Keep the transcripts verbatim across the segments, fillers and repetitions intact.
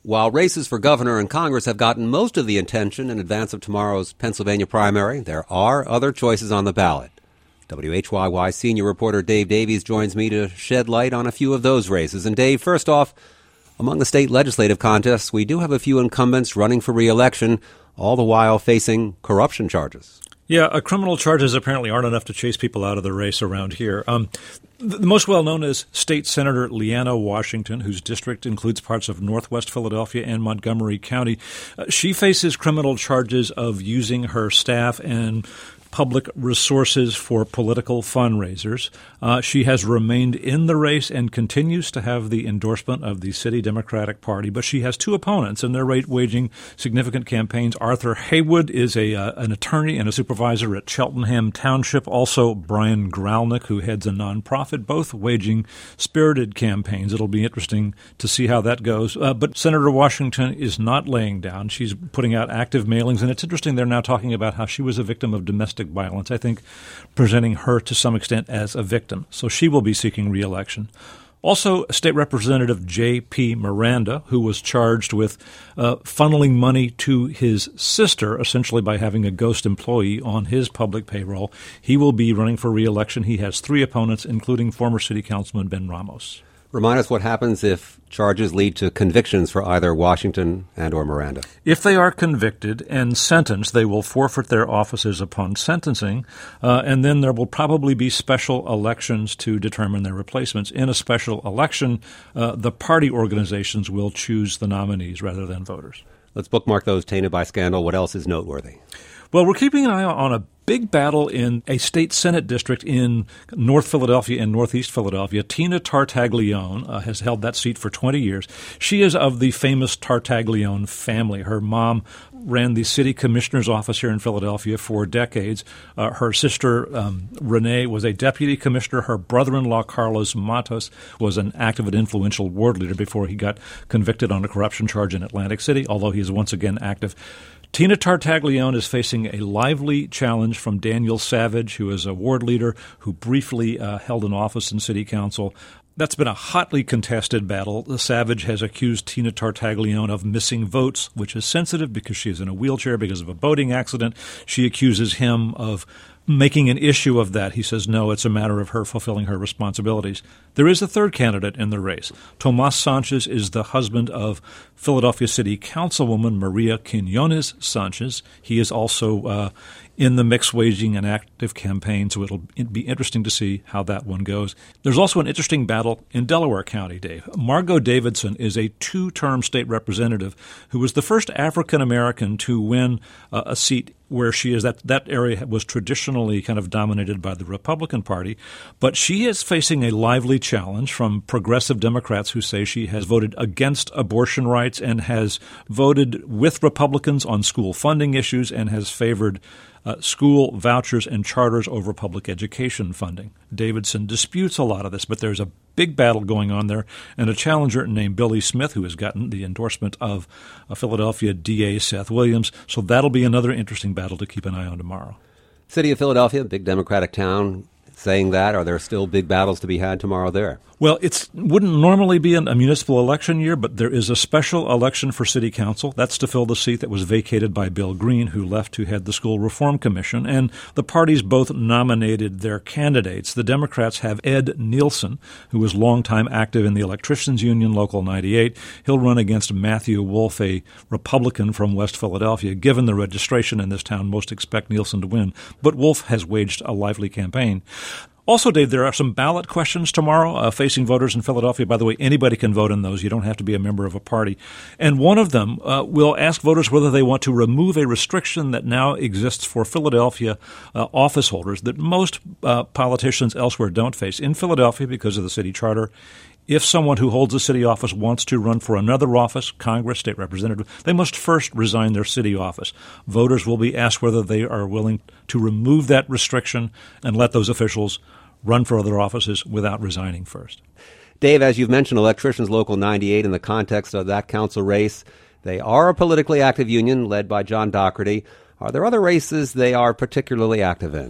While races for governor and Congress have gotten most of the attention in advance of tomorrow's Pennsylvania primary, there are other choices on the ballot. W H Y Y senior reporter Dave Davies joins me to shed light on a few of those races. And Dave, first off, among the state legislative contests, we do have a few incumbents running for re-election, all the while facing corruption charges. Yeah, uh, criminal charges apparently aren't enough to chase people out of the race around here. Um, the, the most well-known is State Senator Leanna Washington, whose district includes parts of northwest Philadelphia and Montgomery County. Uh, she faces criminal charges of using her staff and public resources for political fundraisers. Uh, she has remained in the race and continues to have the endorsement of the City Democratic Party, but she has two opponents, and they're waging significant campaigns. Arthur Haywood is a uh, an attorney and a supervisor at Cheltenham Township. Also, Brian Gralnick, who heads a nonprofit, both waging spirited campaigns. It'll be interesting to see how that goes. Uh, but Senator Washington is not laying down. She's putting out active mailings, and it's interesting they're now talking about how she was a victim of domestic violence, I think presenting her to some extent as a victim. So she will be seeking re-election. Also, State Representative J P Miranda, who was charged with uh, funneling money to his sister, essentially by having a ghost employee on his public payroll. He will be running for re-election. He has three opponents, including former City Councilman Ben Ramos. Remind us what happens if charges lead to convictions for either Washington and or Miranda. If they are convicted and sentenced, they will forfeit their offices upon sentencing, uh, and then there will probably be special elections to determine their replacements. In a special election, uh, the party organizations will choose the nominees rather than voters. Let's bookmark those tainted by scandal. What else is noteworthy? Well, we're keeping an eye on a big battle in a state Senate district in North Philadelphia and Northeast Philadelphia. Tina Tartaglione uh, has held that seat for twenty years. She is of the famous Tartaglione family. Her mom ran the city commissioner's office here in Philadelphia for decades. Uh, her sister, um, Renee, was a deputy commissioner. Her brother-in-law, Carlos Matos, was an active and influential ward leader before he got convicted on a corruption charge in Atlantic City, although he is once again active. Tina Tartaglione is facing a lively challenge from Daniel Savage, who is a ward leader who briefly uh, held an office in city council. That's been a hotly contested battle. The Savage has accused Tina Tartaglione of missing votes, which is sensitive because she is in a wheelchair because of a boating accident. She accuses him of making an issue of that. He says, no, it's a matter of her fulfilling her responsibilities. There is a third candidate in the race. Tomas Sanchez is the husband of Philadelphia City Councilwoman Maria Quinones Sanchez. He is also uh, in the mix waging an active campaign, so it'll be interesting to see how that one goes. There's also an interesting battle in Delaware County, Dave. Margot Davidson is a two-term state representative who was the first African-American to win uh, a seat where she is. That, that area was traditionally kind of dominated by the Republican Party, but she is facing a lively challenge from progressive Democrats who say she has voted against abortion rights and has voted with Republicans on school funding issues and has favored uh, school vouchers and charters over public education funding. Davidson disputes a lot of this, but there's a big battle going on there, and a challenger named Billy Smith, who has gotten the endorsement of uh, Philadelphia D A Seth Williams. So that'll be another interesting battle to keep an eye on tomorrow. City of Philadelphia, big Democratic town. Saying that, are there still big battles to be had tomorrow there? Well, it wouldn't normally be an, a municipal election year, but there is a special election for city council. That's to fill the seat that was vacated by Bill Green, who left to head the School Reform Commission. And the parties both nominated their candidates. The Democrats have Ed Nielsen, who was longtime active in the Electricians Union, Local ninety-eight. He'll run against Matthew Wolf, a Republican from West Philadelphia. Given the registration in this town, most expect Nielsen to win. But Wolf has waged a lively campaign. Also, Dave, there are some ballot questions tomorrow uh, facing voters in Philadelphia. By the way, anybody can vote in those. You don't have to be a member of a party. And one of them uh, will ask voters whether they want to remove a restriction that now exists for Philadelphia uh, office holders that most uh, politicians elsewhere don't face. In Philadelphia, because of the city charter, if someone who holds a city office wants to run for another office, Congress, state representative, they must first resign their city office. Voters will be asked whether they are willing to remove that restriction and let those officials run for other offices without resigning first. Dave, as you've mentioned, Electricians Local ninety-eight, in the context of that council race, they are a politically active union led by John Doherty. Are there other races they are particularly active in?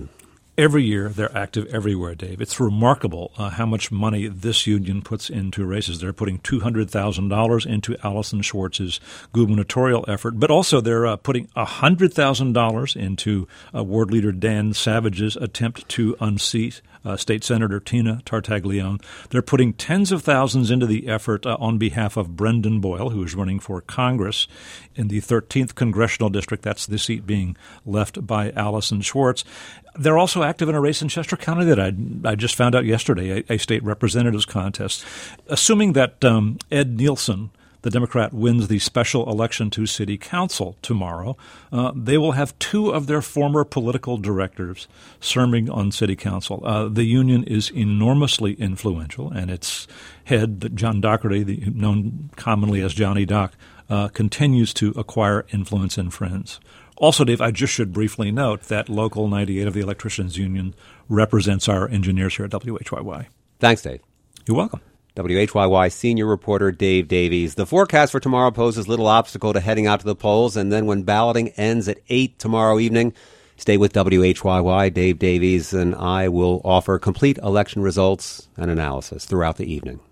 Every year, they're active everywhere, Dave. It's remarkable uh, how much money this union puts into races. They're putting two hundred thousand dollars into Allison Schwartz's gubernatorial effort, but also they're uh, putting one hundred thousand dollars into uh, Ward Leader Dan Savage's attempt to unseat uh, State Senator Tina Tartaglione. They're putting tens of thousands into the effort uh, on behalf of Brendan Boyle, who is running for Congress in the thirteenth Congressional District. That's the seat being left by Allison Schwartz. They're also active in a race in Chester County that I, I just found out yesterday, a, a state representatives contest. Assuming that um, Ed Nielsen, the Democrat, wins the special election to city council tomorrow, uh, they will have two of their former political directors serving on city council. Uh, the union is enormously influential, and its head, John Doherty, the, known commonly as Johnny Doc, uh, continues to acquire influence and friends. Also, Dave, I just should briefly note that Local ninety-eight of the Electricians Union represents our engineers here at W H Y Y. Thanks, Dave. You're welcome. W H Y Y senior reporter Dave Davies. The forecast for tomorrow poses little obstacle to heading out to the polls, and then when balloting ends at eight tomorrow evening, stay with W H Y Y. Dave Davies and I will offer complete election results and analysis throughout the evening.